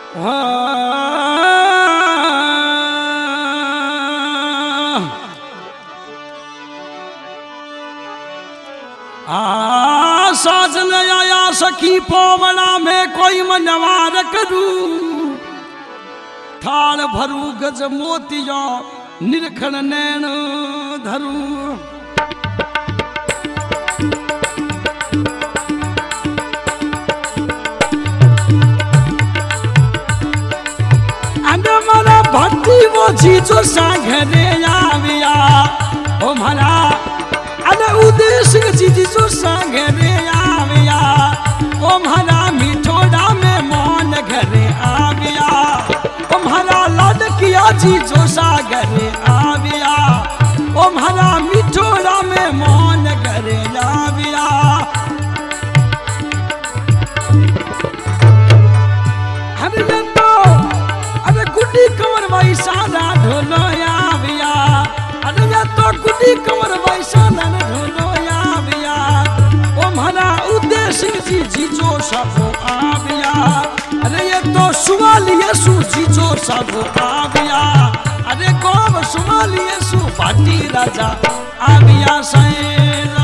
साजन आया सखी पोवड़ा में कोई मनवार करू थाल भरू गज मोतिया निरखण नैन धरू मारा भक्ति वो जीजो सांघने आविया ओ मारा अरे उदेश जीजो सांघने आविया ओ मारा मिठोड़ा में मौन घरे आविया ओ मारा लड़किया जीजो सागरे आविया ओ मारा मिठोड़ा में मौन घरे आविया गुड्डी कमर भाई सादा ढोलो आविया अरे या तो गुड्डी कमर भाई सादा ढोलो आविया ओ मारा उद्देश्य जी जीजो सब आविया अरे ये तो सुवालिए सु जीजो सब आविया अरे गोब सुवालिए सु पाटी राजा आविया सैरा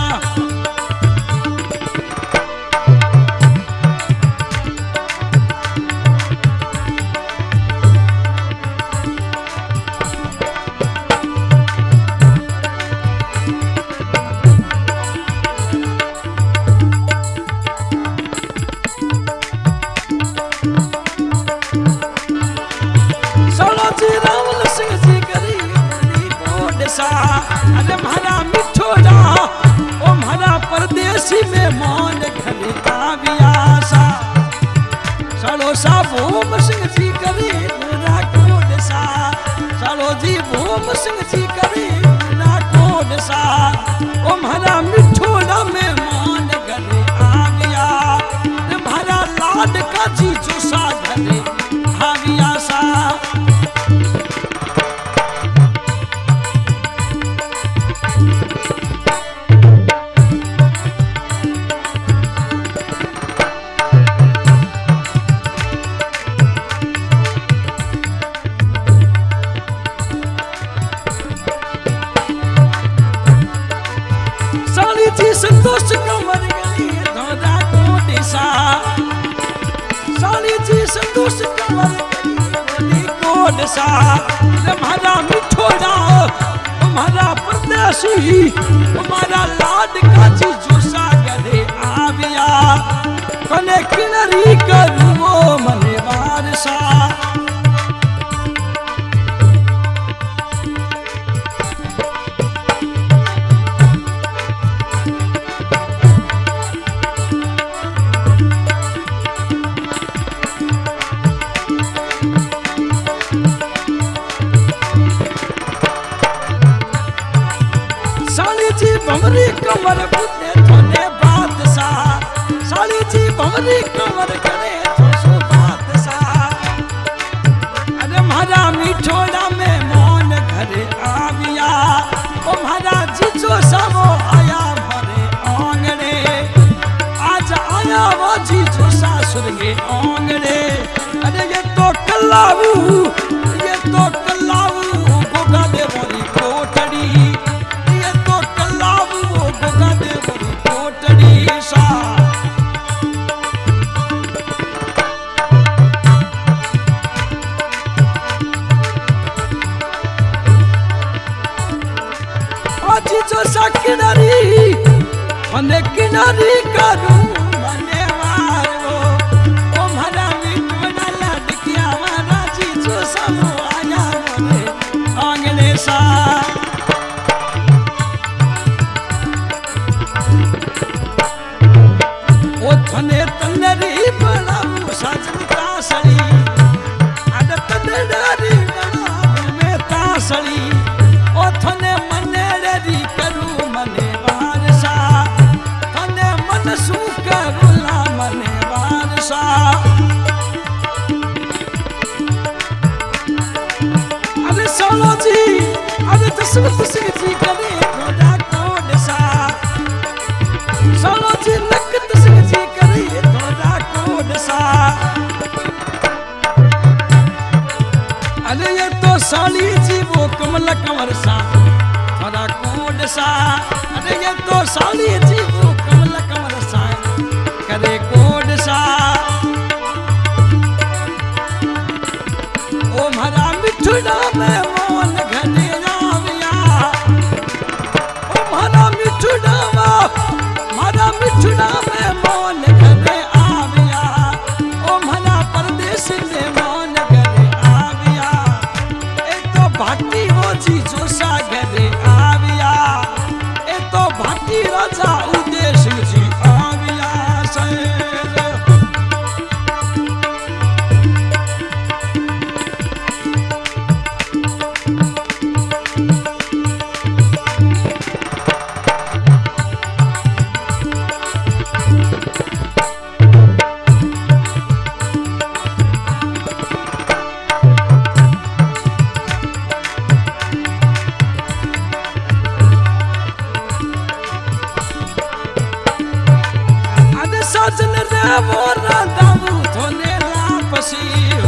अरे मारा मिठोड़ा ओ मारा परदेसी में मौन घरे आविया सा सालो सा भूम सिंह जी करे ना कोड सा सालो जी भूम सिंह जी करे ना कोड सा ओ मारा मिठोड़ा में मौन घरे आविया मारा लाड का जी जो सा घरे आविया सा संतोष कमर गली धोरा कोटे सा साली जी संतोष कमर गली कोटे सा हमारा मिठोड़ा हमारा परदेसी हमारा लाड का जी जो सागरे आविया कने किनरी करू वो मने वारसा भमरी कमर बुने थोने बात सा साली जी भमरी कमर करे थोसो बात सा अरे मारा मिठोड़ा में मौन घरे आविया ओ मारा जीजो सबो आया भरे आंगणे आज आया वो जीजो सासुर के आंगणे अरे ये तो कल्लाऊ गोगा दे मोरी कोठड़ी जो सा किनारी मने किनारी करूं मने मारो ओ मारा मिठोड़ा लड़किया मारा जी जो सब आया मने आंगने सा ओ थने तन्नरी बनाऊ साजन तासड़ी आद तन्नरी बनाऊ में तासड़ी ओ थने करू मने वारसा तने मन सु करूला मने वारसा अरे सोलो जी अरे दशरथ सिंह जी करे थोड़ा कोड सा सोलो जी नकत सिंह जी करे थोड़ा कोड सा साली जी वो कमल कंवर सा थोड़ा कोड सा अरे ये तो साली जी वो कमल कंवर सा करे कोड सा ओ म्हारा मिठुड़ा में मोन घने आविया ओ म्हारा मिठुड़ा में मोन घने आविया ओ म्हारा परदेश में मोन घने आविया ए तो भाटी हो जी जो सा घने आविया ए तो भाटी राजा उदेश जी आविया से सजन रे मोरा दाऊ थोने लापसी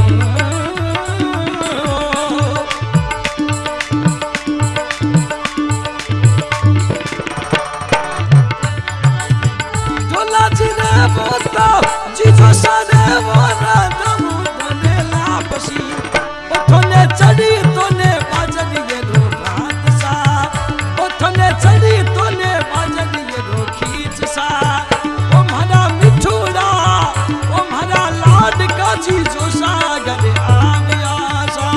झोला जी रे मोता जीजो सारे मोरा दाऊ थोने लापसी ओ थोने चढ़ी तोने बाजन ये दो भात सा ओ थोने चढ़ी तोने बाजन ये दो खींच सा जी जो सागर आविया सा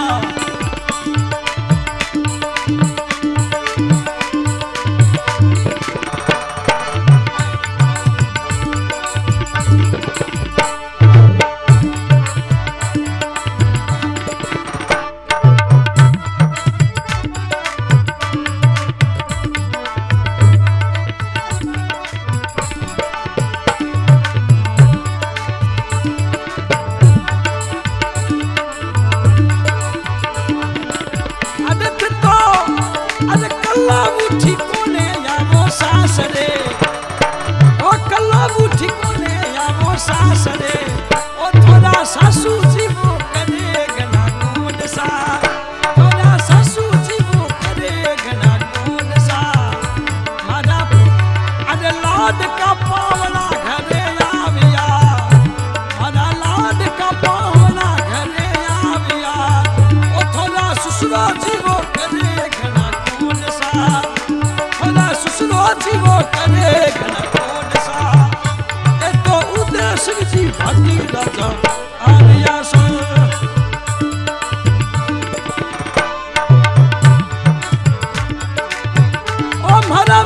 सासरे ओ कल्लाबू ठिकोने या वो सासरे ओ थोड़ा सासू जी वो करे गना कोड सा थोड़ा सासू जी वो करे गना कोड सा मारा अरे लाड का पावना घरे आविया मारा लाड का पावना घरे आविया ओ थोड़ा ससुरा जी वो करे गना कोड सा जीवो करे घना कोड सा ए तो उदेश जी भाटी राजा आविया सो ओ म्हारा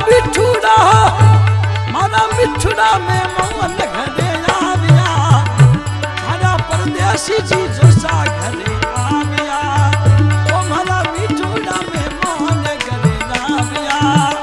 मिठुड़ा में मोन घने आविया म्हारा परदेसी जी जो सा घने आविया ओ म्हारा मिठुड़ा में मोन घने आविया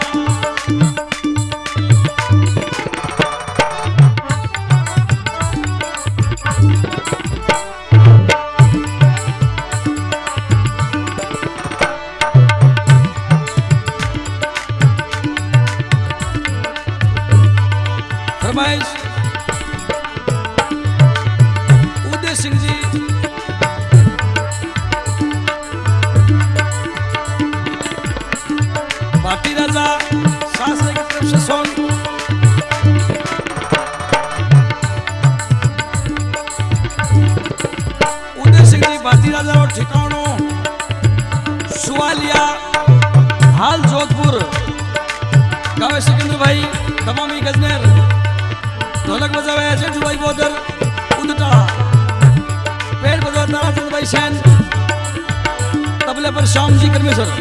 उदय सिंह जी भाटी राजा शास्त्री की तरफ से सॉन्ग उदय सिंह जी भाटी राजा और ठिकानों सुवालिया हाल जोधपुर गावे सिकंदर भाई तमामी गजनेर ढोलक बजावे जेठू भाई बोदर उदटा पेड़ बजाता राजेंद्र भाई सैन तबले पर श्याम जी करमेश्वर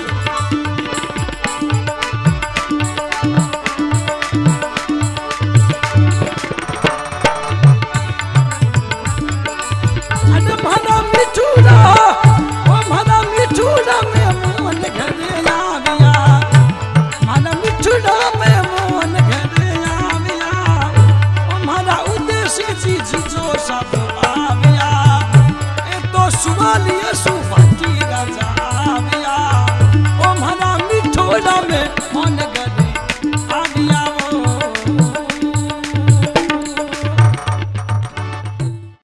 सुवालिया सुभाटी राजा